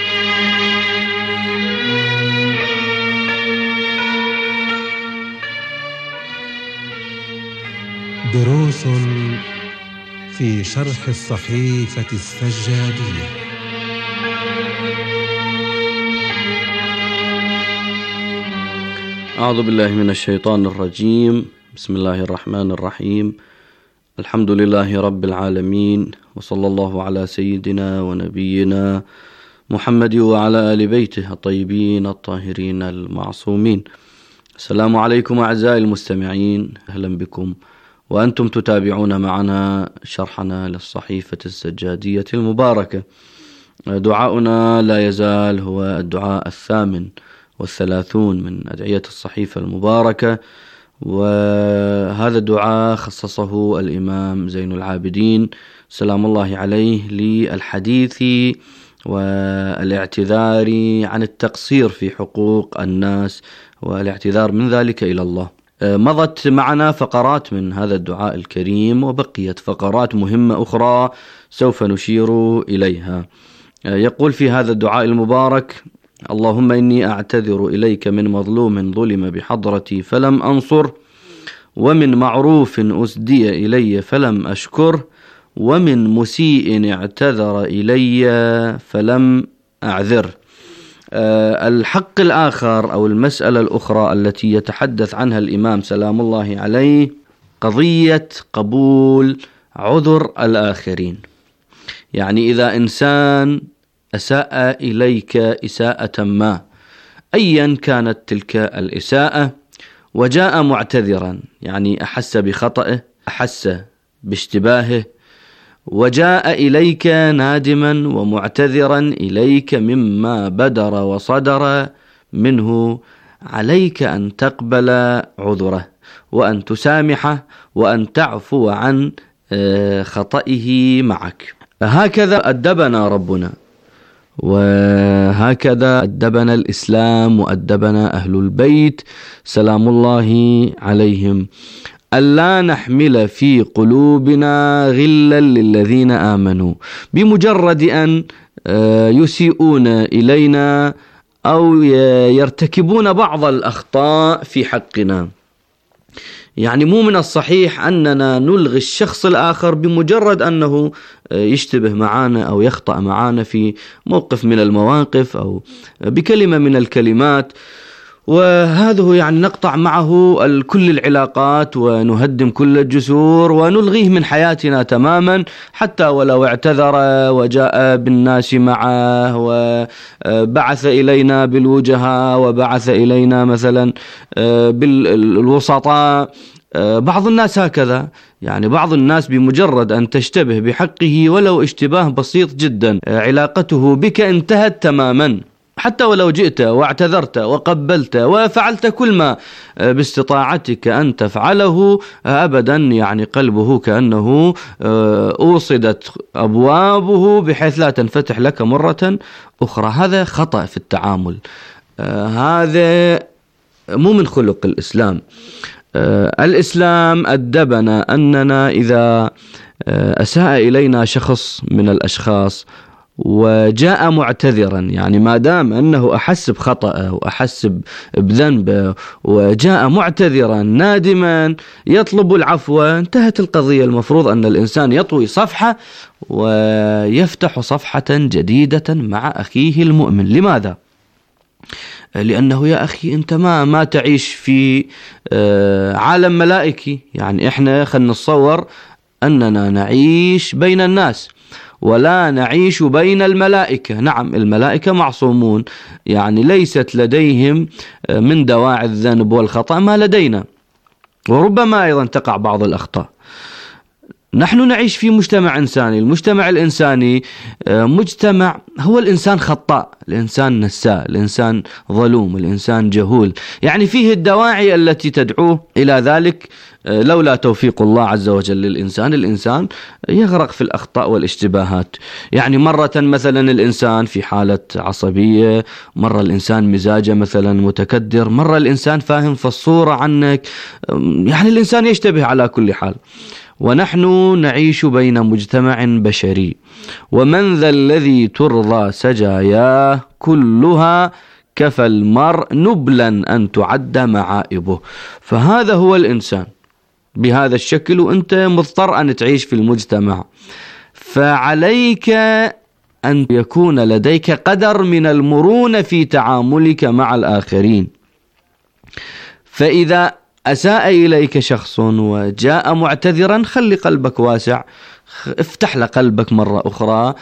دروس في شرح الصحيفة السجادية. أعوذ بالله من الشيطان الرجيم. بسم الله الرحمن الرحيم. الحمد لله رب العالمين، وصلى الله على سيدنا ونبينا محمد وعلى آل بيته الطيبين الطاهرين المعصومين. السلام عليكم أعزائي المستمعين، أهلا بكم وأنتم تتابعون معنا شرحنا للصحيفة السجادية المباركة. دعاؤنا لا يزال هو الدعاء الثامن والثلاثون من أدعية الصحيفة المباركة، وهذا الدعاء خصصه الإمام زين العابدين سلام الله عليه للحديث والاعتذار عن التقصير في حقوق الناس والاعتذار من ذلك إلى الله. مضت معنا فقرات من هذا الدعاء الكريم، وبقيت فقرات مهمة أخرى سوف نشير إليها. يقول في هذا الدعاء المبارك: اللهم إني أعتذر إليك من مظلوم ظلم بحضرتي فلم أنصر، ومن معروف أسدي إلي فلم أشكر، ومن مسيء اعتذر إلي فلم أعذر. الحق الآخر أو المسألة الأخرى التي يتحدث عنها الإمام سلام الله عليه قضية قبول عذر الآخرين. يعني إذا إنسان أساء إليك إساءة ما، أيا كانت تلك الإساءة، وجاء معتذرا، يعني أحس بخطئه، أحس باشتباهه، وجاء إليك نادما ومعتذرا إليك مما بدر وصدر منه، عليك أن تقبل عذره وأن تسامحه وأن تعفو عن خطئه معك. هكذا أدبنا ربنا، وهكذا أدبنا الإسلام وأدبنا أهل البيت سلام الله عليهم، ألا نحمل في قلوبنا غلا للذين آمنوا بمجرد أن يسيئون إلينا أو يرتكبون بعض الأخطاء في حقنا. يعني مو من الصحيح أننا نلغي الشخص الآخر بمجرد أنه يشتبه معنا أو يخطأ معنا في موقف من المواقف أو بكلمة من الكلمات، وهذا يعني نقطع معه كل العلاقات ونهدم كل الجسور ونلغيه من حياتنا تماما، حتى ولو اعتذر وجاء بالناس معه وبعث إلينا بالوجهاء وبعث إلينا مثلا بالوسطاء. بعض الناس هكذا، يعني بعض الناس بمجرد أن تشتبه بحقه ولو اشتباه بسيط جدا علاقته بك انتهت تماما، حتى ولو جئت واعتذرت وقبلت وفعلت كل ما باستطاعتك أن تفعله، أبدا يعني قلبه كأنه أوصدت أبوابه بحيث لا تنفتح لك مرة أخرى. هذا خطأ في التعامل، هذا مو من خلق الإسلام. الإسلام أدبنا أننا إذا أساء إلينا شخص من الأشخاص وجاء معتذرا، يعني ما دام أنه أحس بخطأه وأحس بذنبه وجاء معتذرا نادما يطلب العفو، انتهت القضية. المفروض أن الإنسان يطوي صفحة ويفتح صفحة جديدة مع أخيه المؤمن. لماذا؟ لأنه يا أخي أنت ما ما تعيش في عالم ملائكي، يعني إحنا خلنا نتصور أننا نعيش بين الناس ولا نعيش بين الملائكة. نعم الملائكة معصومون، يعني ليست لديهم من دواعي الذنب والخطأ ما لدينا، وربما أيضا تقع بعض الأخطاء. نحن نعيش في مجتمع إنساني، المجتمع الإنساني مجتمع هو الإنسان خطاء، الإنسان نساء، الإنسان ظلوم، الإنسان جهول، يعني فيه الدواعي التي تدعوه إلى ذلك. لولا توفيق الله عز وجل للإنسان، الإنسان يغرق في الأخطاء والاشتباهات. يعني مرة مثلا الإنسان في حالة عصبية، مرة الإنسان مزاجه مثلا متكدر، مرة الإنسان فاهم في الصورة عنك، يعني الإنسان يشتبه على كل حال. ونحن نعيش بين مجتمع بشري، ومن ذا الذي ترضى سجاياه كلها كفى المرء نبلا أن تعد معائبه. فهذا هو الإنسان بهذا الشكل، وأنت مضطر أن تعيش في المجتمع، فعليك أن يكون لديك قدر من المرونة في تعاملك مع الآخرين. فإذا أساء إليك شخص وجاء معتذرا، خلي قلبك واسع، افتح لقلبك مرة أخرى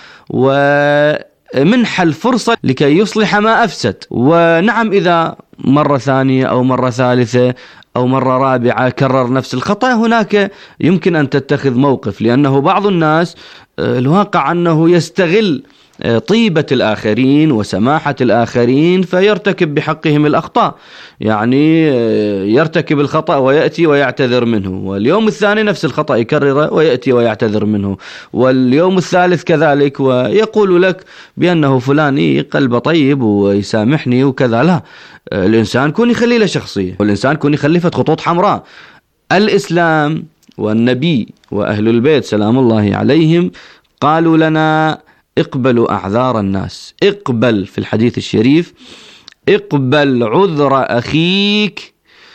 ومنح الفرصة لكي يصلح ما أفسد. ونعم إذا مرة ثانية أو مرة ثالثة أو مرة رابعة كرر نفس الخطأ، هناك يمكن أن تتخذ موقف، لأنه بعض الناس الواقع أنه يستغل طيبة الآخرين وسماحة الآخرين فيرتكب بحقهم الأخطاء، يعني يرتكب الخطأ ويأتي ويعتذر منه، واليوم الثاني نفس الخطأ يكرره ويأتي ويعتذر منه، واليوم الثالث كذلك، ويقول لك بأنه فلاني قلبه طيب ويسامحني وكذا. لا، الإنسان كون يخلي له شخصية، والإنسان كون يخلي له خطوط حمراء. الإسلام والنبي وأهل البيت سلام الله عليهم قالوا لنا اقبلوا أعذار الناس، اقبل في الحديث الشريف اقبل عذر أخيك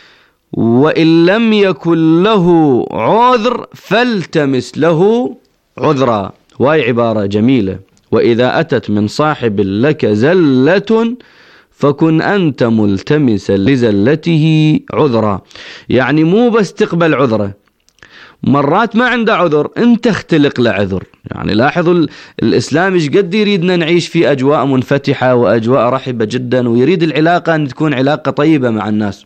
وإن لم يكن له عذر فالتمس له عذرا. وهي عبارة جميلة. وإذا أتت من صاحب لك زلة فكن أنت ملتمسا لزلته عذرا، يعني مو بس تقبل عذره، مرات ما عنده عذر انت اختلق له عذر. يعني لاحظوا الإسلام ايش قد يريدنا نعيش في أجواء منفتحة وأجواء رحبة جدا، ويريد العلاقة أن تكون علاقة طيبة مع الناس.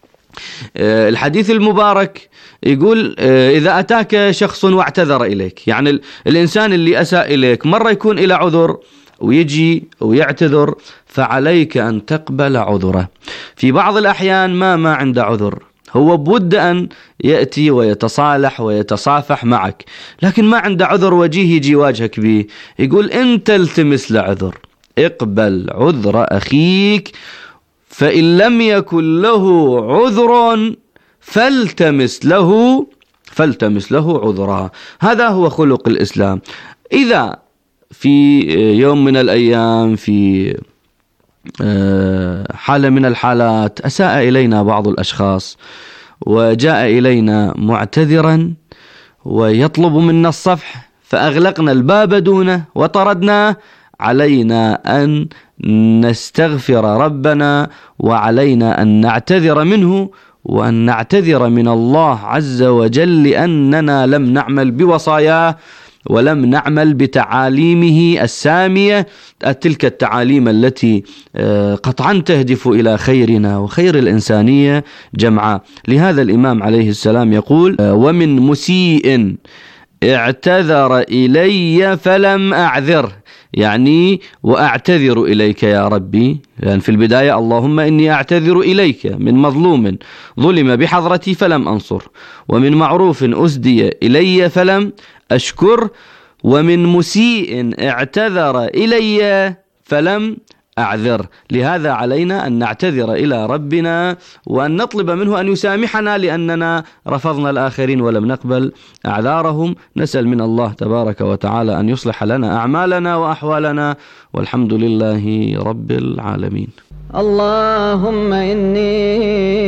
الحديث المبارك يقول إذا أتاك شخص واعتذر إليك، يعني الإنسان اللي أساء إليك مرة يكون إلى عذر ويجي ويعتذر، فعليك أن تقبل عذره. في بعض الأحيان ما ما عنده عذر، هو بود أن يأتي ويتصالح ويتصافح معك، لكن ما عنده عذر وجيه يجي واجهك به، يقول أنت التمس لعذر، اقبل عذر أخيك فإن لم يكن له عذر فالتمس له فالتمس له عذرا. هذا هو خلق الإسلام. إذا في يوم من الأيام في حالة من الحالات أساء إلينا بعض الأشخاص وجاء إلينا معتذرا ويطلب منا الصفح فأغلقنا الباب دونه وطردناه، علينا أن نستغفر ربنا، وعلينا أن نعتذر منه، وأن نعتذر من الله عز وجل لأننا لم نعمل بوصاياه ولم نعمل بتعاليمه السامية، تلك التعاليم التي قطعا تهدف إلى خيرنا وخير الإنسانية جمعاء. لهذا الإمام عليه السلام يقول: ومن مسيء اعتذر إلي فلم أعذر، يعني وأعتذر إليك يا ربي، لأن يعني في البداية اللهم إني أعتذر إليك من مظلوم ظلم بحضرتي فلم أنصر، ومن معروف أسدي إلي فلم أشكر، ومن مسيء اعتذر إلي فلم أعذر. لهذا علينا أن نعتذر إلى ربنا وأن نطلب منه أن يسامحنا لأننا رفضنا الآخرين ولم نقبل أعذارهم. نسأل من الله تبارك وتعالى أن يصلح لنا أعمالنا وأحوالنا، والحمد لله رب العالمين. اللهم إني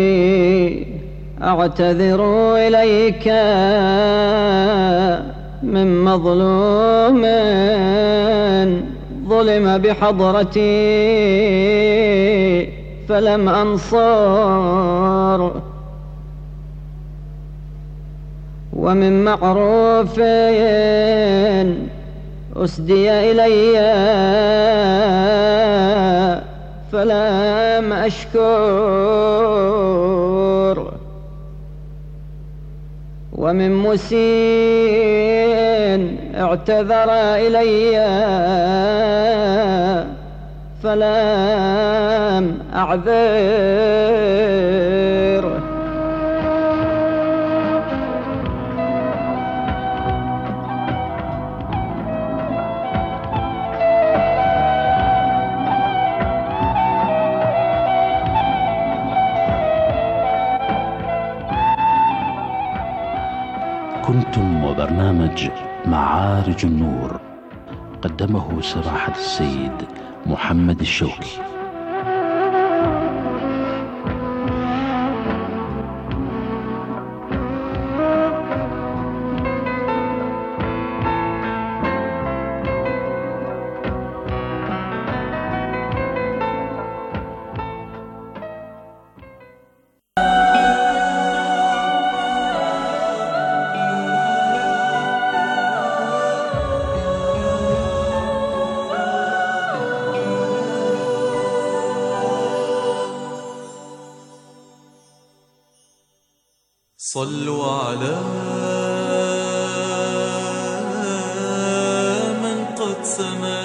أعتذر إليك من مظلوم ظلم بحضرتي فلم أنصر، ومن معروف أسدي إلي فلم أشكر، ومن مسيء اعتذر إلي فلم أعذر. كنتم وبرنامج معارج النور، قدمه سماحة السيد محمد الشوكي. صلوا على من قد سما